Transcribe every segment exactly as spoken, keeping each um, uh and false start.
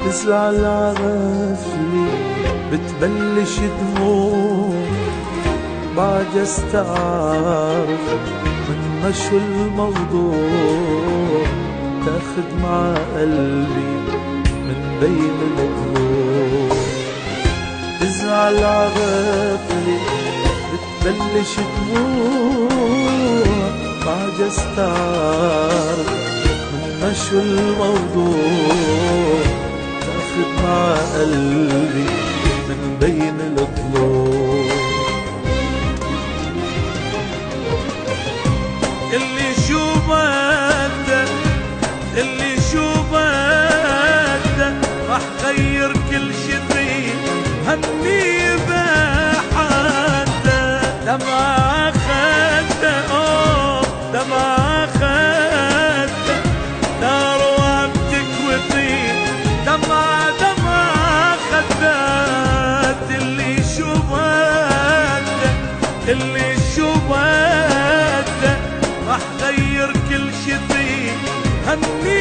تزعل عغفلي بتبلش دموع، بعد استعرف منا شو الموضوع، تاخد مع قلبي من بين الضلوع. تزعل عغفلي بتبلش دموع، بعد استعرف منا شو الموضوع، تاخد مع قلبي من بين الضلوع. اللي شو بدك اللي شو بدك رح غير كل شي فيه، هني بحدك دمع خدك، اوه دمع خدك، نار وعم تكوي فيه، دمع دمع خدك. اللي شو بدك اللي شو بدك رح غير كل شي فيه، هني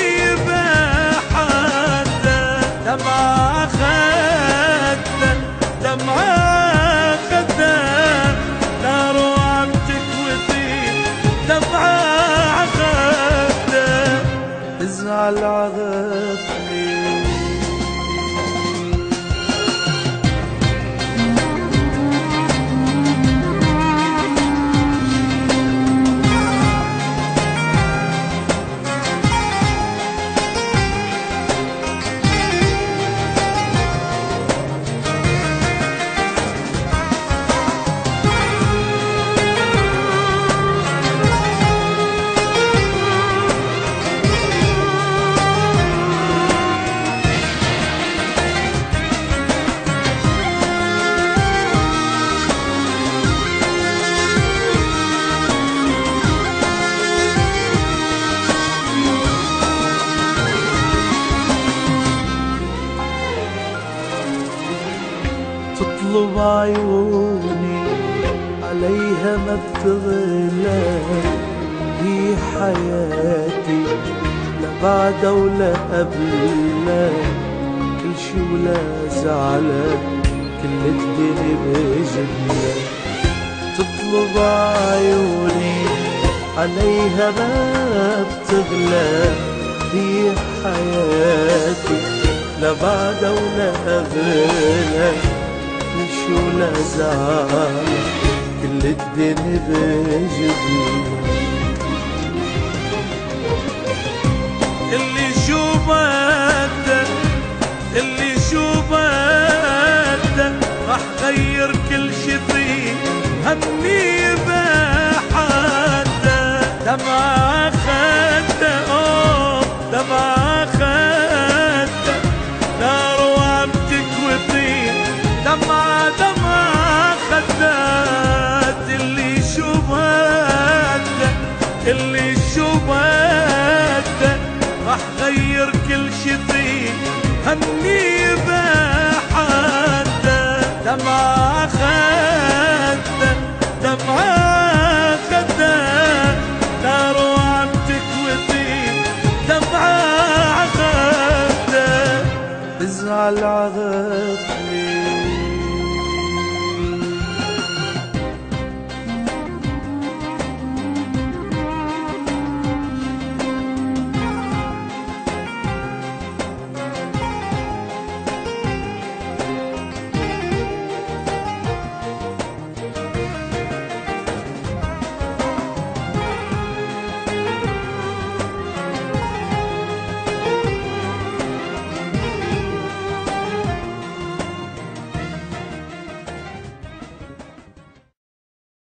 بحدك دمع خدك، دمع خدك، نار وعم تكوي فيه، دمع خدك. تزعل عغفلي تطلب عيوني عليها ما بتغلى، هي حياتي لا بعدها ولا قبلها، كل شي ولا زعلان كل الدنيا بجملة. تطلب عيوني عليها ما بتغلى، هي حياتي لا بعدها ولا قبلها، شو لا زعل كل الدنيا بجبلة. اللي شو بدك اللي شو بدك رح غير كل شي فيه، هني بحدك دمع خدك، اوه دمع خدك، نار وعم تكوي فيه، دمع دمع خدك. اللي شو بدك اللي شو بدك رح غير كل شي فيه، هني بحدك دمع خدك، دمع خدك، نار وعم تكوي فيه، دمع خدك. تزعل عغفلي